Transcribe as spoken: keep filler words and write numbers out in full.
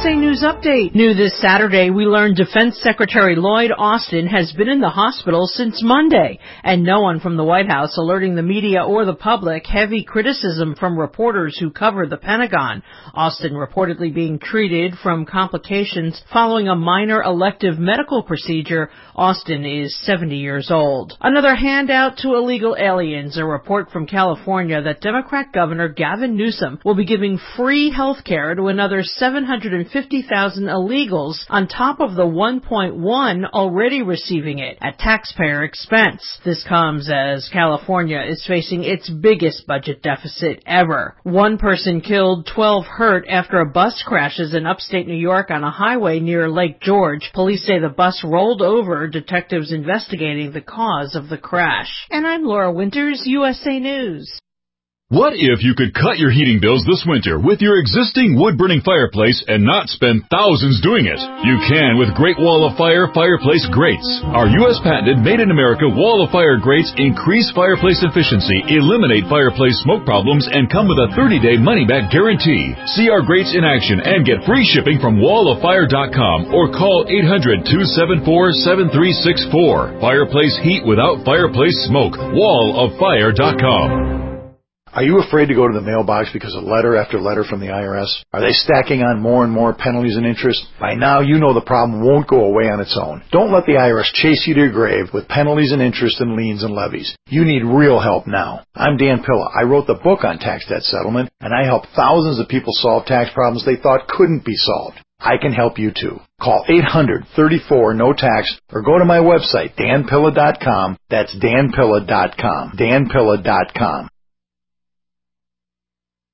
A News Update. New this Saturday, we learned Defense Secretary Lloyd Austin has been in the hospital since Monday, and no one from the White House alerting the media or the public. Heavy criticism from reporters who cover the Pentagon. Austin reportedly being treated from complications following a minor elective medical procedure. Austin is seventy years old. Another handout to illegal aliens. A report from California that Democrat Governor Gavin Newsom will be giving free health care to another seven hundred fifty thousand illegals on top of the one point one already receiving it at taxpayer expense. This comes as California is facing its biggest budget deficit ever. One person killed, twelve hurt after a bus crashes in upstate New York on a highway near Lake George. Police say the bus rolled over, detectives investigating the cause of the crash. And I'm Laura Winters, U S A News. What if you could cut your heating bills this winter with your existing wood-burning fireplace and not spend thousands doing it? You can with Great Wall of Fire Fireplace Grates. Our U S patented made-in-America Wall of Fire grates increase fireplace efficiency, eliminate fireplace smoke problems, and come with a thirty-day money-back guarantee. See our grates in action and get free shipping from wall of fire dot com or call eight hundred, two seven four, seven three six four. Fireplace heat without fireplace smoke. wall of fire dot com. Are you afraid to go to the mailbox because of letter after letter from the I R S? Are they stacking on more and more penalties and interest? By now, you know the problem won't go away on its own. Don't let the I R S chase you to your grave with penalties and interest and liens and levies. You need real help now. I'm Dan Pilla. I wrote the book on tax debt settlement, and I help thousands of people solve tax problems they thought couldn't be solved. I can help you too. Call eight hundred, thirty-four, no tax or go to my website, dan pilla dot com. That's dan pilla dot com. dan pilla dot com.